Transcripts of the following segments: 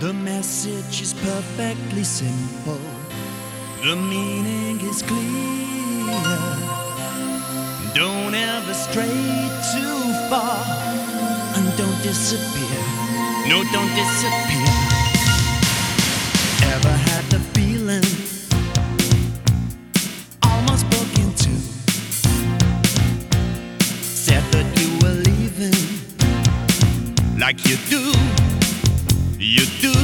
The message is perfectly simple. The meaning is clear. Don't ever stray too far, and don't disappear. No, don't disappear. Ever had the feeling almost broke into? Said that you were leaving, like you do. You do.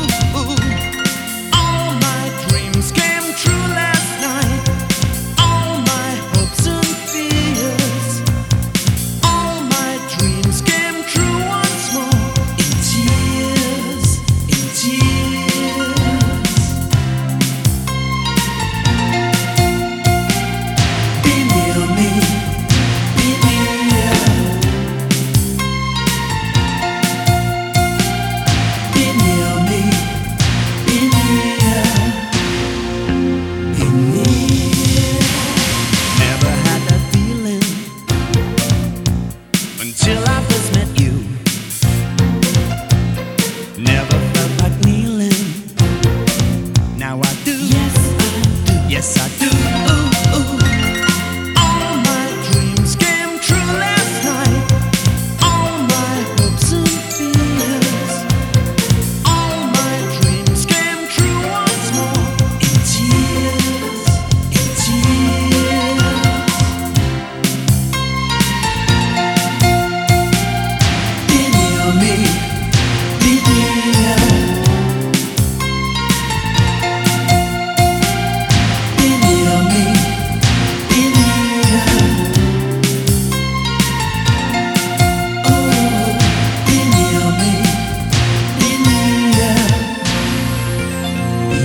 All my dreams came true last night. All my hopes and fears. All my dreams came true once more. In tears, in tears. Be near me, be near. Until I first met you, never felt like kneeling. Now I do. Yes, I do. Yes, I do. All my dreams came true last night. All my hopes and fears. All my dreams came true once more. In tears, in tears. Me, be near. Be near me, be near. Oh, be near me, be near. Be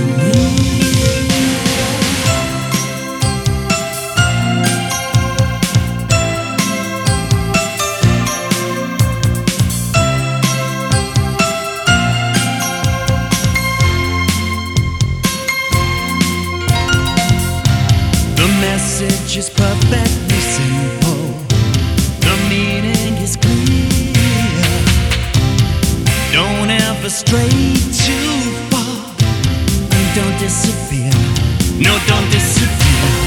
The message is perfectly simple. The meaning is clear. Don't ever stray too far, and don't disappear. No, don't disappear.